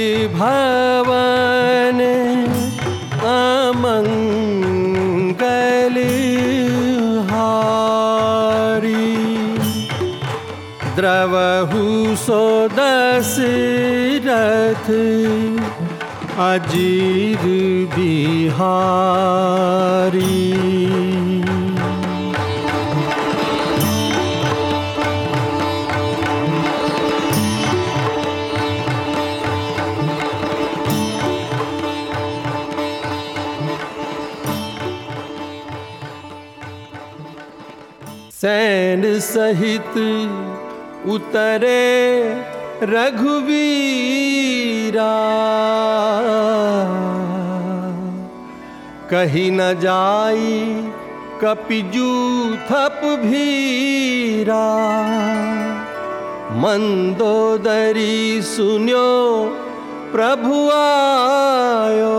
भवन अमंगल हारी। द्रवहु सो दशरथ अजीर बिहारी। सैन सहित उतरे रघुवीरा, कही न जाई कपिजू थप भीरा। मंदोदरी सुन्यो प्रभु आयो,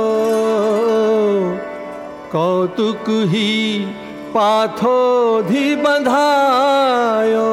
कौतुक ही पाथोधि बंधायो।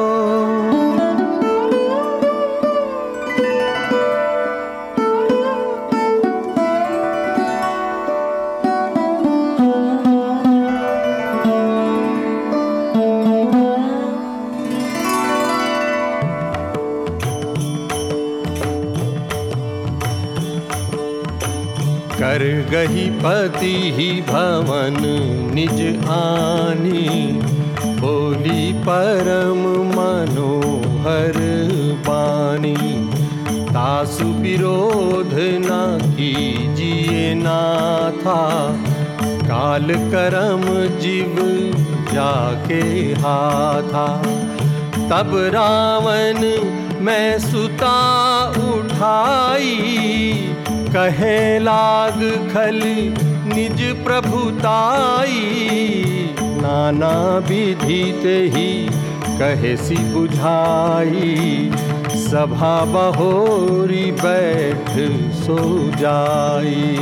कर गही पति ही भवन निज आनी, बोली परम मनोहर बानी। तासु विरोध न कीजिए नाथा, काल करम जीव जाके हाथा। तब रावण मैं सुता उठाई, कहे लाग खल निज प्रभुताई। नाना विधि ते ही कहे सी बुझाई, सभा बहोरी बैठ सो जाई।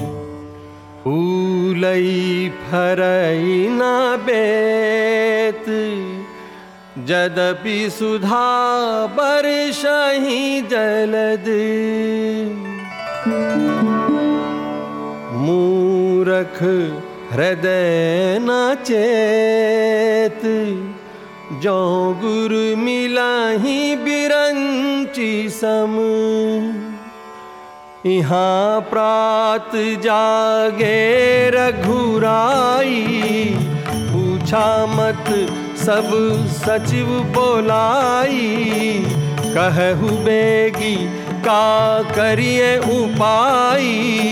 फूलई फरई न बेत, यद्यपि सुधा बरसहि जलद। मूरख हृदय न चेत, जो गुरु मिलाहि बिरंची सम। यहाँ प्रात जागे रघुराई, पूछा मत सब सचिव बोलाई। कहु बेगी का करिए उपाई,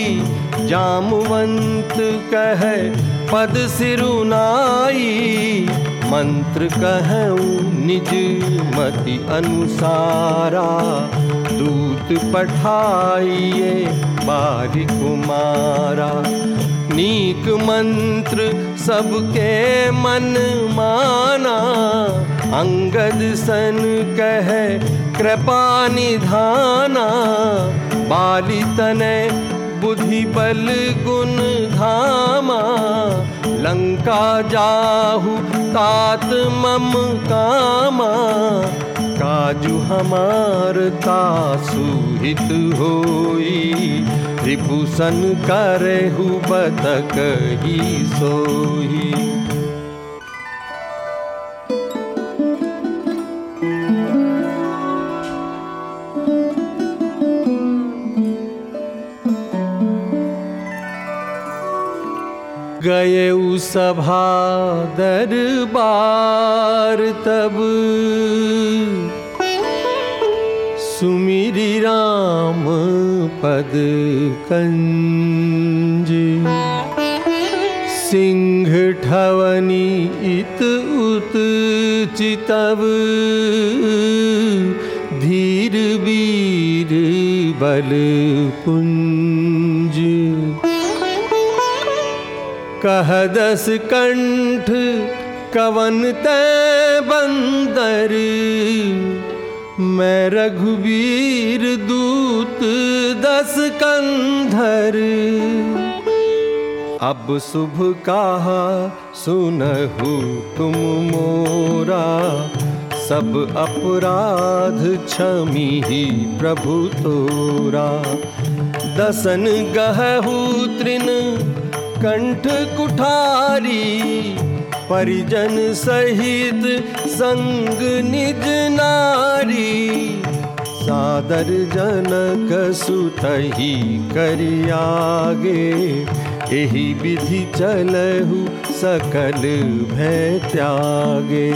जामवंत कहे पद सिरुनाई। मंत्र कहूँ निज मति अनुसारा, दूत पठाइए बारी कुमारा। नीक मंत्र सबके मन माना, अंगद सन कहे कृपा निधाना। बाली तनय बुद्धि बल गुण धामा, लंका जाहु तात मम कामा। काजु हमार तासु हित होई, रिपुसन करहु बतक ही सोई। गए सभा दरबार तब, सुमिरि राम पद कंज। सिंह ठवनी इत उत चितव, धीर वीर बल पुंज। कह दस कंठ कवन तै बंदर, मैं रघुवीर दूत दस कंधर। अब शुभ कहा सुनहु तुम मोरा, सब अपराध क्षमी ही प्रभु तोरा। दसन गहहु तृण कंठ कुठारी, परिजन सहित संग निज नारी। सादर जनक सुतहि करियागे, एहि विधि चलहु सकल भय त्यागे।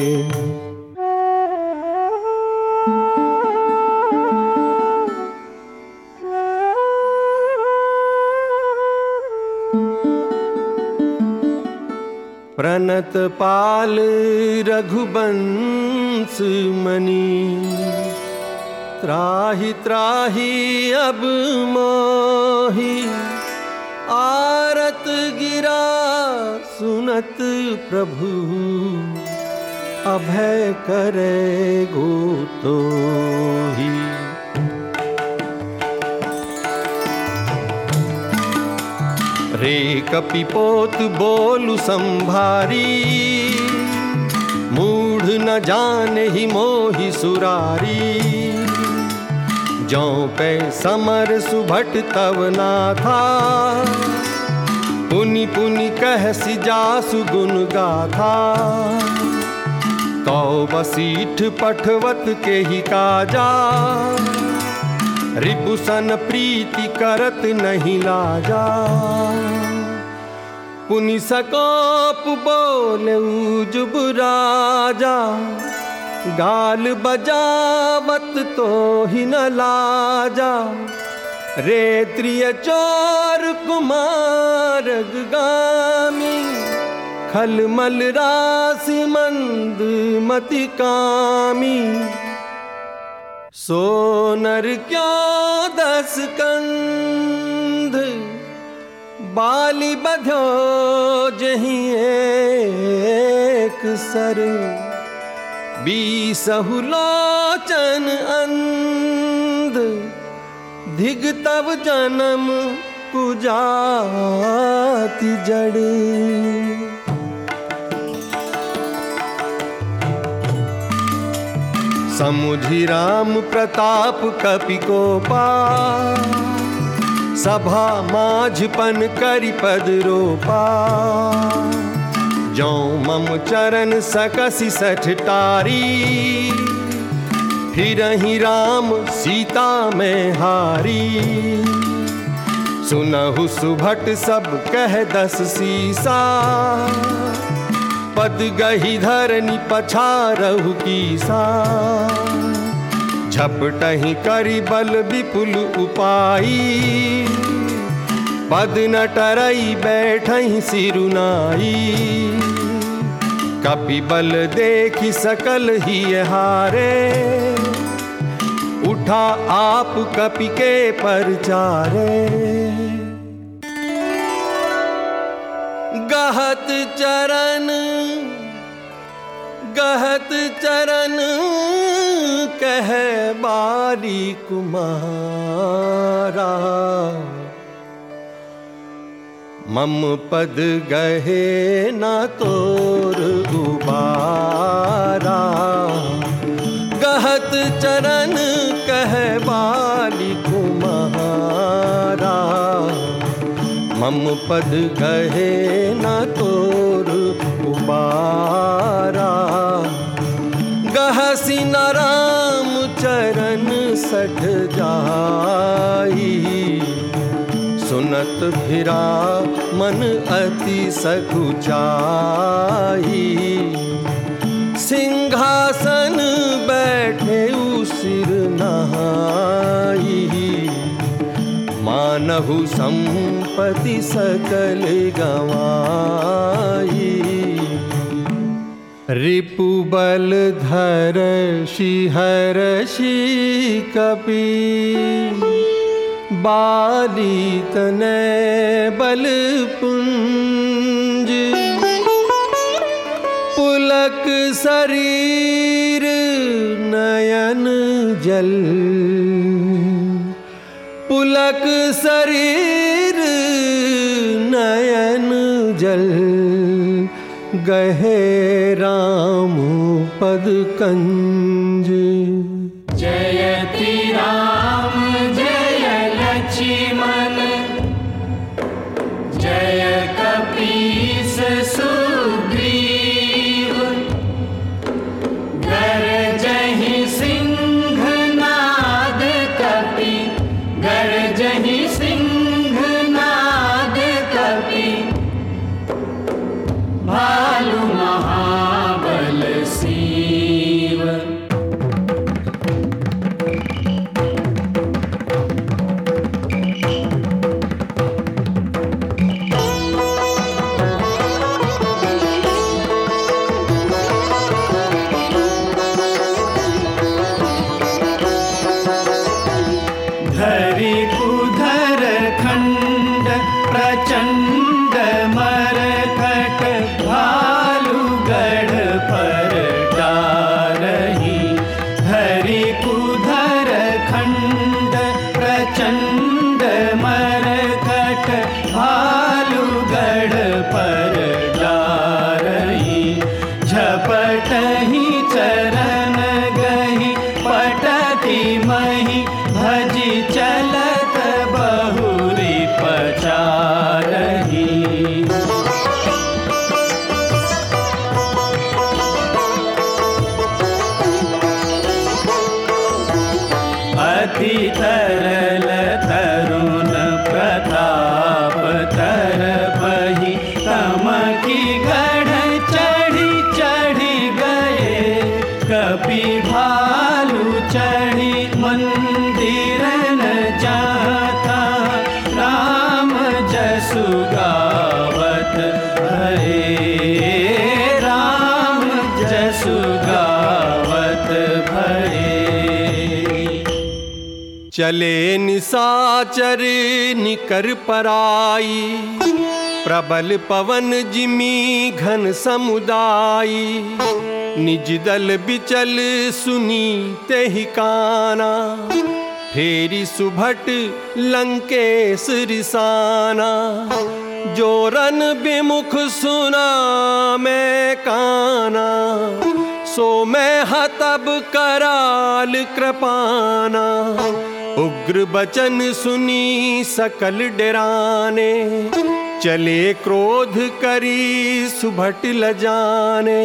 प्रणत पाल रघुबंश मणि, त्राहि त्राहि अब मोहि। आरत गिरा सुनत प्रभु, अभय करे गोतोहि। रे कपिपोत बोलु संभारी, मूढ़ न जाने मोहि सुरारी। जौं पै समर सुभट तव ना था, पुनि पुनि कहसि जासु गुण गाथा। तौ बसीठ पठवत के ही काजा, रिपुसन प्रीति करत नहीं लाजा। पुनि सकोप बोलेउ जुब राजा, गाल बजावत तो ही न लाजा। रे त्रिय चोर कुमार गामी, खलमल राशि मंद मति कामी। सोनर क्यों 10 कंध, बाली बध्यो जहीं एक सर। 20 लोचन अंध, धिग तब जन्म कुजाति जड़। समुझि राम प्रताप कपि कोपा, सभा माझपन करि पद रोपा। जौं मम चरण सकसि सठ टारी, फिरहि राम सीता में हारी। सुनहु सुभट सब कह 10 सीसा, पद गही धरनी पछारहु कीसा। झपटहि करि बल विपुल उपाई, पद न टरई बैठहि सिरुनाई। कपि बल देखि सकल ही हारे, उठा आप कपि के परचारे। गहत चरण कह बारी कुमारा। मम पद गहे ना तोर उबारा। गहत चरण कह बारी कुमारा। मम पद गहे न तोर उबारा। गहसी न राम चरण सठ जाई। सुनत भिरा मन अति सकुचाई। सिंहासन बैठे सिर नहाई। मानहु संपत्ति सकल गवाई। रिपु बल धर शिहर्षि कपि। बाली तनय बल पुंज। पुलक शरीर नयन जल। पुलक शरीर नयन जल। गहे राम पद कंज। जयति राम जय लक्ष्मण रचि मन जय कपीस सुग्रीव गरजहि सिंहनाद कपि गरजहि सिंहनाद कपि भालु महाबल सीव। धरि कुधर खंड प्रचंड मरकट भालू गढ़ पर डारही। धरि कुधर खंड प्रचंड मरकट भालू गढ़ पर डारही। झपटहि चरण गहि पटति महि भजि चलत बहुरी पचारही। अति तरल तरुण प्रताप तरपहि तमकी गढ़ चढ़ी चढ़ी गए। कपि भालू चढ़ी मंदिर न जाता राम जसु गावत भये। राम जसु गावत भये। चले निसाचर निकर पराई प्रबल पवन जिमी घन समुदाई। निज दल बिचल सुनी तेहि काना फेरी सुभट लंकेश रिसाना। जोरन विमुख सुना मैं काना सो मैं हतब कराल कृपाना। उग्र बचन सुनी सकल डराने चले क्रोध करी सुभट लजाने।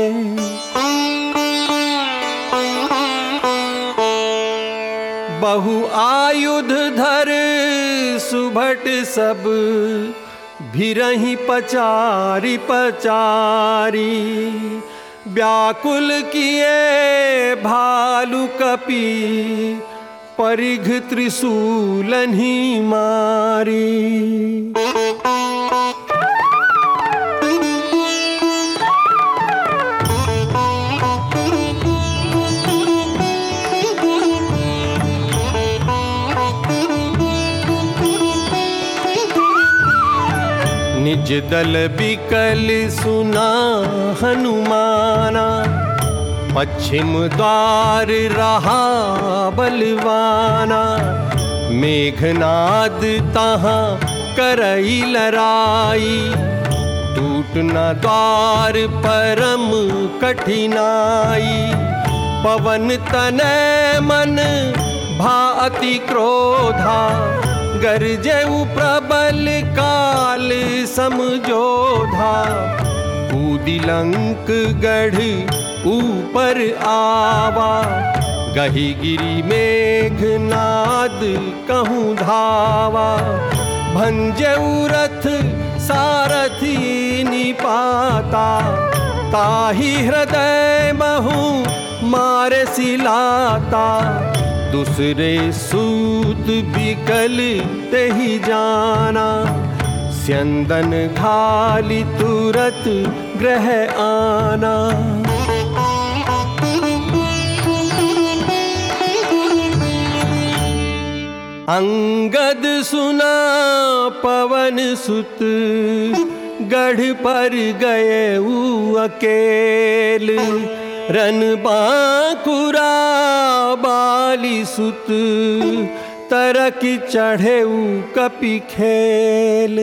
बहु आयुध धर सुभट सब भिरहि पचारी पचारी। व्याकुल किए भालू कपि परिघ त्रिशूलनि मारी। निज दल बिकल सुना हनुमाना। पश्चिम द्वार रहा बलवाना। मेघनाद तहाँ करई लराई। टूटना द्वार परम कठिनाई। पवन तनय मन भाति क्रोधा। गरजेउ प्रबल काल समझोधा। कूदी लंक गढ़ ऊपर आवा। गही गिरी मेघनाद कहूँ धावा। भंजेउ रथ सारथी निपाता। ताहि हृदय महु मारे सिलाता। दूसरे सूत बिकल तेहि जाना। स्यंदन घाली तुरत ग्रह आना। अंगद सुना पवन सुत गढ़ पर गए अकेल। रन बांकुरा बाली सुत तरक चढ़े कपि खेल।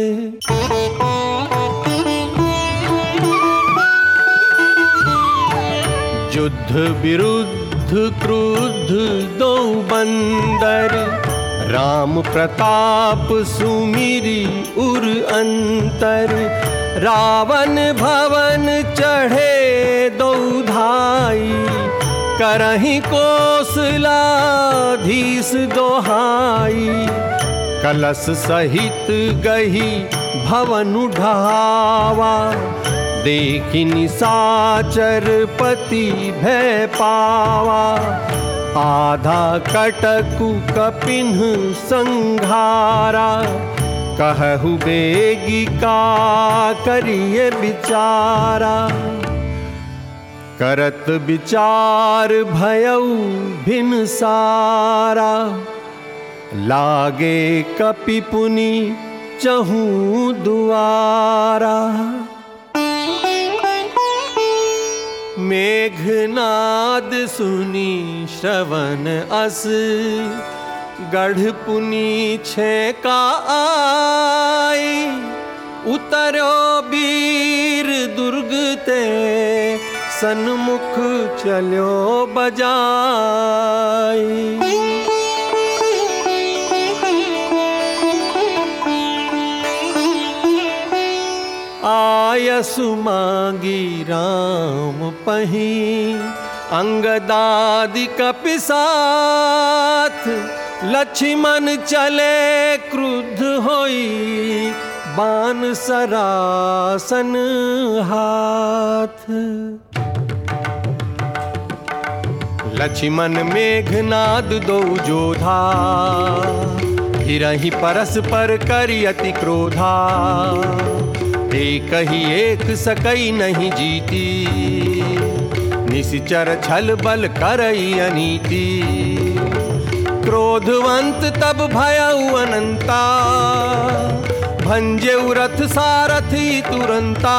युद्ध विरुद्ध क्रुद्ध दो बंदर राम प्रताप सुमिरी उर अंतर, रावण भवन चढ़े दो धाई, करहि कोसलाधीश दोहाई, कलश सहित गही भवन ढावा, देखि निशाचर पति भय पावा, आधा कटकु कपिन संघारा, कहु बेगी का करिए विचारा, करत विचार भयउ भिन सारा, लागे कपि पुनि चहु दुआरा। मेघनाद सुनी श्रवण अस, गढ़ पुनि छेका आई, उतरो वीर दुर्ग ते, सन्मुख चलो बजाई। आयसु मांगी राम पही, अंगदादि कपि साथ, लक्ष्मण चले क्रुद्ध होई, बाण सरासन हाथ। लक्ष्मण मेघनाद दो जोधा, हिरहि परस्पर करि अति क्रोधा, एक ही एक सकई नहीं जीती, निश्चर छल बल करई अनीति, क्रोधवंत तब भयउ अनंता, भंजेउ रथ सारथी तुरंता,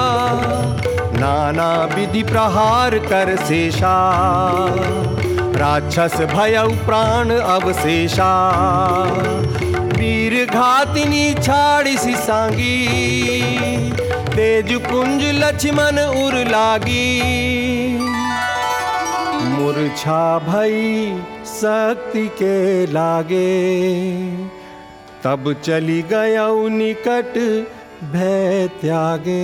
नाना विधि प्रहार कर शेषा, राक्षस भयउ प्राण अवशेषा, वीर घातिनी छाड़िसी सांगी, तेज पुंज लक्ष्मण उर लागी, मूर्छा भई शक्ति के लागे, तब चली गयउ निकट भय त्यागे।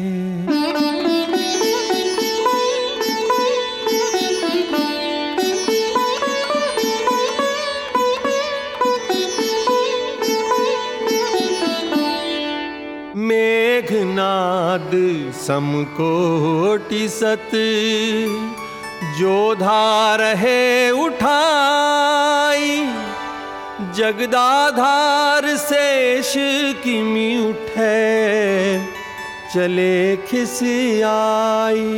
मेघनाद समकोटि सत, जोधा रहे उठाई, जगदाधार शेष किमि उठे, चले खिसियाई।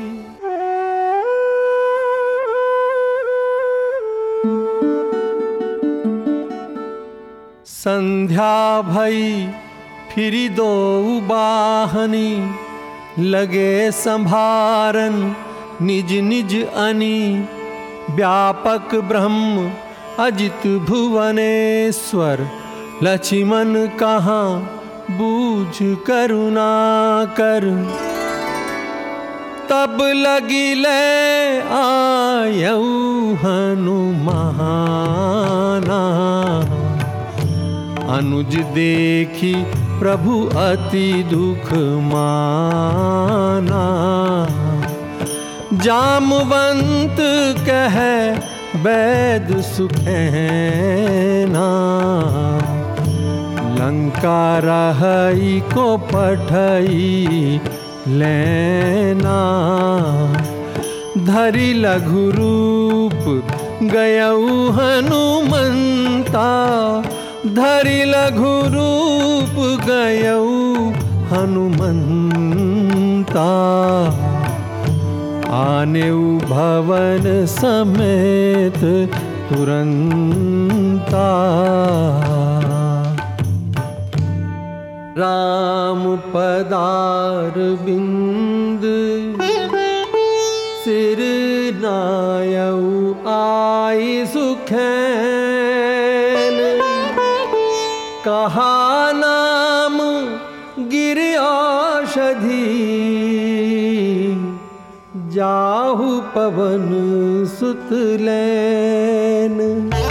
संध्या भई फिरि दो बाहनी, लगे संभारन निज निज अनी, व्यापक ब्रह्म अजित भुवनेश्वर, लक्ष्मण कहाँ बूझ करुणा कर। तब लगिले आयऊ हनुमाना, अनुज देखी प्रभु अति दुख माना, जामवंत कहे वैद सुखैना, लंका रहई को पठई लेना, धरि लघु रूप गयऊ हनुमंता, धरि लघु रूप गयऊ हनुमंता, आनेऊ भवन समेत तुरंता। राम पदार बिंद सिर नायऊ आई सुखैन, कहा नाम गिरि औषधि, जाहु पवन सुत लैन।